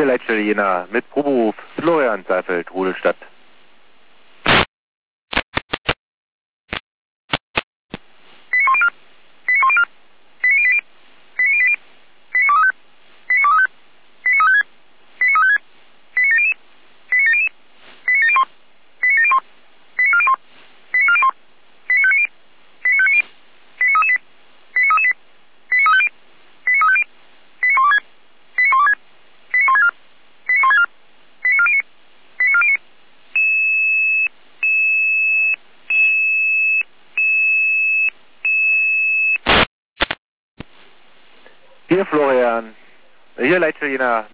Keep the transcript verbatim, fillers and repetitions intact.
Hier Leitstelle Jena mit Proberuf Florian Seifeld, Rudolstadt. Hier Florian, hier Leitstelle Jena.